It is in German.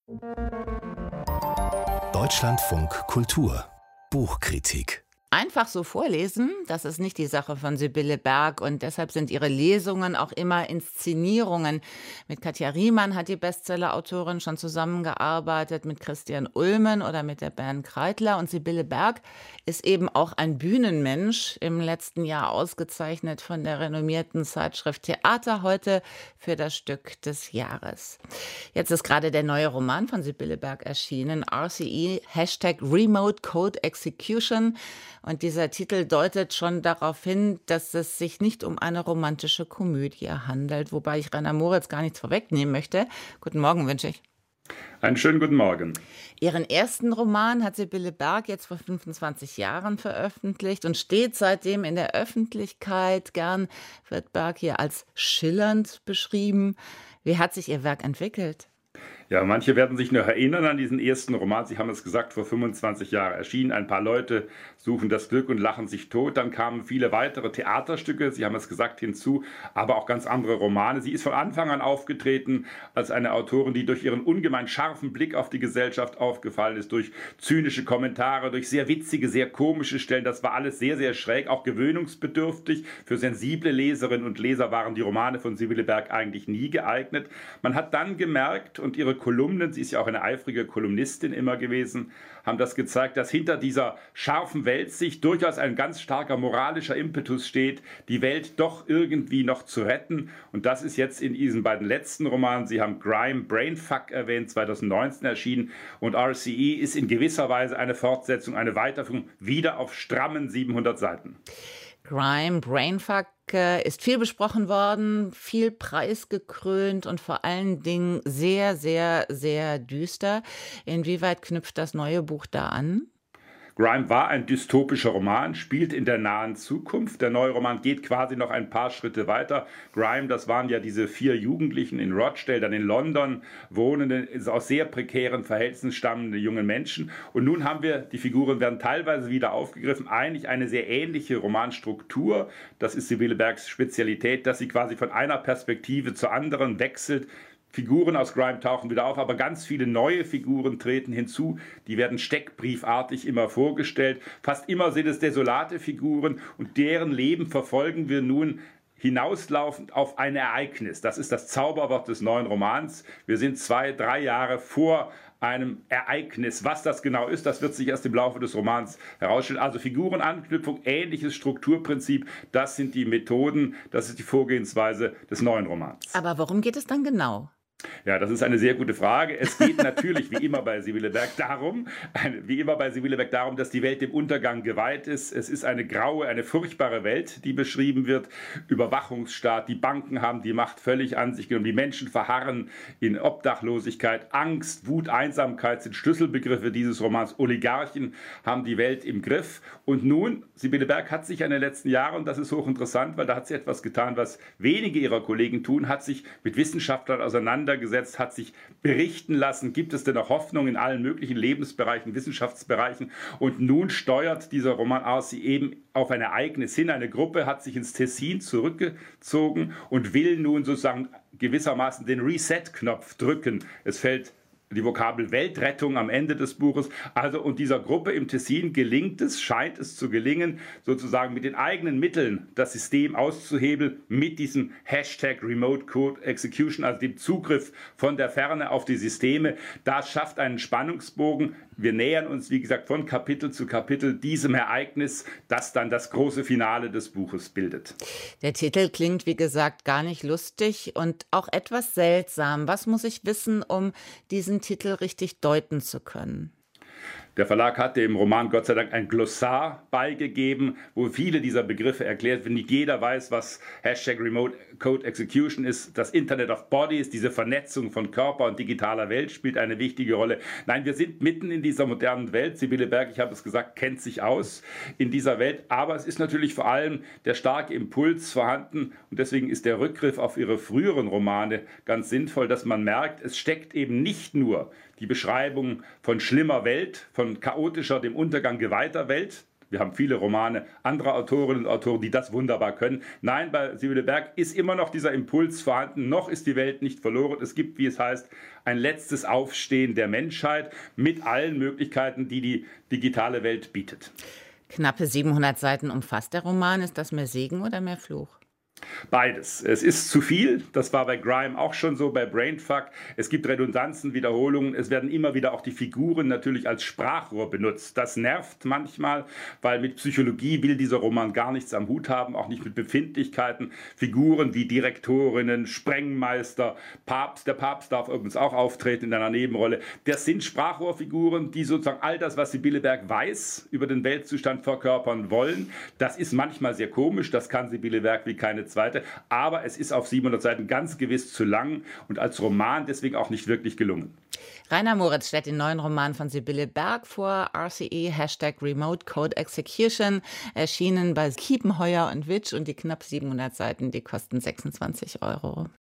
Deutschlandfunk Kultur Buchkritik. Einfach so vorlesen, das ist nicht die Sache von Sibylle Berg und deshalb sind ihre Lesungen auch immer Inszenierungen. Mit Katja Riemann hat die Bestseller-Autorin schon zusammengearbeitet, mit Christian Ulmen oder mit der Bernd Kreitler, und Sibylle Berg ist eben auch ein Bühnenmensch, im letzten Jahr ausgezeichnet von der renommierten Zeitschrift Theater heute für das Stück des Jahres. Jetzt ist gerade der neue Roman von Sibylle Berg erschienen, RCE #Remote Code Execution. Und dieser Titel deutet schon darauf hin, dass es sich nicht um eine romantische Komödie handelt, wobei ich Rainer Moritz gar nichts vorwegnehmen möchte. Guten Morgen wünsche ich. Einen schönen guten Morgen. Ihren ersten Roman hat Sibylle Berg jetzt vor 25 Jahren veröffentlicht und steht seitdem in der Öffentlichkeit. Gern wird Berg hier als schillernd beschrieben. Wie hat sich Ihr Werk entwickelt? Ja, manche werden sich noch erinnern an diesen ersten Roman. Sie haben es gesagt, vor 25 Jahren erschienen. Ein paar Leute suchen das Glück und lachen sich tot. Dann kamen viele weitere Theaterstücke, Sie haben es gesagt, hinzu, aber auch ganz andere Romane. Sie ist von Anfang an aufgetreten als eine Autorin, die durch ihren ungemein scharfen Blick auf die Gesellschaft aufgefallen ist, durch zynische Kommentare, durch sehr witzige, sehr komische Stellen. Das war alles sehr, sehr schräg, auch gewöhnungsbedürftig. Für sensible Leserinnen und Leser waren die Romane von Sibylle Berg eigentlich nie geeignet. Man hat dann gemerkt, und ihre Kolumnen, sie ist ja auch eine eifrige Kolumnistin immer gewesen, haben das gezeigt, dass hinter dieser scharfen Weltsicht durchaus ein ganz starker moralischer Impetus steht, die Welt doch irgendwie noch zu retten. Und das ist jetzt in diesen beiden letzten Romanen, Sie haben Grime, Brainfuck erwähnt, 2019 erschienen, und RCE ist in gewisser Weise eine Fortsetzung, eine Weiterführung, wieder auf strammen 700 Seiten. Grime, Brainfuck ist viel besprochen worden, viel preisgekrönt und vor allen Dingen sehr, sehr, sehr düster. Inwieweit knüpft das neue Buch da an? Grime war ein dystopischer Roman, spielt in der nahen Zukunft. Der neue Roman geht quasi noch ein paar Schritte weiter. Grime, das waren ja diese 4 Jugendlichen in Rochdale, dann in London wohnende, aus sehr prekären Verhältnissen stammende junge Menschen. Und nun haben wir, die Figuren werden teilweise wieder aufgegriffen, eigentlich eine sehr ähnliche Romanstruktur. Das ist Sibylle Bergs Spezialität, dass sie quasi von einer Perspektive zur anderen wechselt. Figuren aus Grime tauchen wieder auf, aber ganz viele neue Figuren treten hinzu. Die werden steckbriefartig immer vorgestellt. Fast immer sind es desolate Figuren und deren Leben verfolgen wir nun hinauslaufend auf ein Ereignis. Das ist das Zauberwort des neuen Romans. Wir sind 2, 3 Jahre vor einem Ereignis. Was das genau ist, das wird sich erst im Laufe des Romans herausstellen. Also Figurenanknüpfung, ähnliches Strukturprinzip, das sind die Methoden, das ist die Vorgehensweise des neuen Romans. Aber worum geht es dann genau? Ja, das ist eine sehr gute Frage. Es geht natürlich wie immer bei Sibylle Berg darum, dass die Welt dem Untergang geweiht ist. Es ist eine graue, eine furchtbare Welt, die beschrieben wird. Überwachungsstaat, die Banken haben die Macht völlig an sich genommen. Die Menschen verharren in Obdachlosigkeit, Angst, Wut, Einsamkeit sind Schlüsselbegriffe dieses Romans. Oligarchen haben die Welt im Griff. Und nun, Sibylle Berg hat sich in den letzten Jahren, und das ist hochinteressant, weil da hat sie etwas getan, was wenige ihrer Kollegen tun, hat sich mit Wissenschaftlern auseinandergesetzt, hat sich berichten lassen, gibt es denn noch Hoffnung in allen möglichen Lebensbereichen, Wissenschaftsbereichen. Und nun steuert dieser Roman RCE eben auf ein Ereignis hin. Eine Gruppe hat sich ins Tessin zurückgezogen und will nun sozusagen gewissermaßen den Reset-Knopf drücken. Es fällt die Vokabel Weltrettung am Ende des Buches. Also, und dieser Gruppe im Tessin scheint es zu gelingen, sozusagen mit den eigenen Mitteln das System auszuhebeln, mit diesem Remote Code Execution, also dem Zugriff von der Ferne auf die Systeme. Das schafft einen Spannungsbogen. Wir nähern uns, wie gesagt, von Kapitel zu Kapitel diesem Ereignis, das dann das große Finale des Buches bildet. Der Titel klingt, wie gesagt, gar nicht lustig und auch etwas seltsam. Was muss ich wissen, um diesen Titel richtig deuten zu können? Der Verlag hat dem Roman Gott sei Dank ein Glossar beigegeben, wo viele dieser Begriffe erklärt werden. Nicht jeder weiß, was Remote Code Execution ist. Das Internet of Bodies, diese Vernetzung von Körper und digitaler Welt spielt eine wichtige Rolle. Nein, wir sind mitten in dieser modernen Welt. Sibylle Berg, ich habe es gesagt, kennt sich aus in dieser Welt. Aber es ist natürlich vor allem der starke Impuls vorhanden. Und deswegen ist der Rückgriff auf ihre früheren Romane ganz sinnvoll, dass man merkt, es steckt eben nicht nur die Beschreibung von schlimmer Welt, von chaotischer, dem Untergang geweihter Welt Wir haben viele Romane anderer Autorinnen und Autoren, die das wunderbar können. Nein, bei Sibylle Berg ist immer noch dieser Impuls vorhanden. Noch ist die Welt nicht verloren. Es gibt, wie es heißt, ein letztes Aufstehen der Menschheit mit allen Möglichkeiten, die die digitale Welt bietet. Knappe 700 Seiten umfasst der Roman. Ist das mehr Segen oder mehr Fluch? Beides. Es ist zu viel. Das war bei Grime auch schon so, bei Brainfuck. Es gibt Redundanzen, Wiederholungen. Es werden immer wieder auch die Figuren natürlich als Sprachrohr benutzt. Das nervt manchmal, weil mit Psychologie will dieser Roman gar nichts am Hut haben, auch nicht mit Befindlichkeiten. Figuren wie Direktorinnen, Sprengmeister, Papst. Der Papst darf übrigens auch auftreten in einer Nebenrolle. Das sind Sprachrohrfiguren, die sozusagen all das, was Sibylle Berg weiß, über den Weltzustand verkörpern wollen. Das ist manchmal sehr komisch. Das kann Sibylle Berg wie keine zweite, aber es ist auf 700 Seiten ganz gewiss zu lang und als Roman deswegen auch nicht wirklich gelungen. Rainer Moritz stellt den neuen Roman von Sibylle Berg vor, RCE #Remote Code Execution, erschienen bei Kiepenheuer und Witsch, und die knapp 700 Seiten, die kosten 26 €.